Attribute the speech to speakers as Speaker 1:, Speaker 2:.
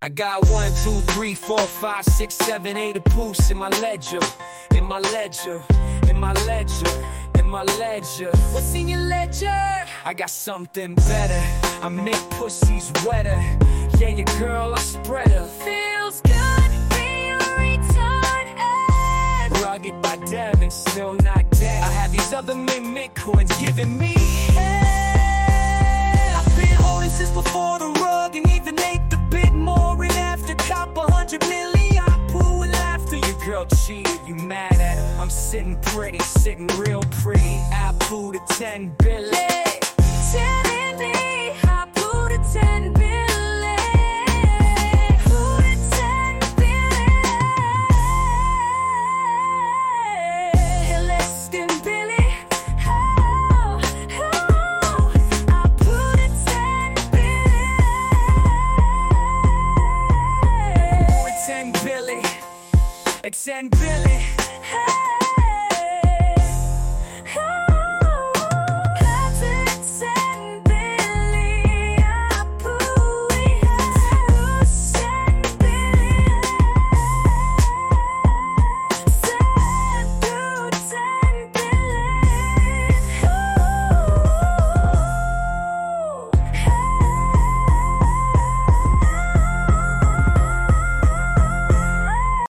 Speaker 1: I got 1, 2, 3, 4, 5, 6, 7, 8 of poos in my ledger, in my ledger, in my ledger, in my ledger. What's in your ledger? I got something better. I make pussies wetter. Yeah, your girl, I spread her.
Speaker 2: Feels good being retarded.
Speaker 1: Rugged by Devin, still not dead. I have these other mint coins giving me hell. I've been holding since before the rug, and even ate a bit more. And after cop 100 million, I poo and laughter. Your girl cheated, you mad at her? I'm sitting pretty, sitting real pretty. I poo to 10 billion.
Speaker 2: 10 in me, I put a 10 billion. Put a 10 billion. Less than Billy. Oh, I put a 10 billion.
Speaker 1: Put 10 billion. 10 billion.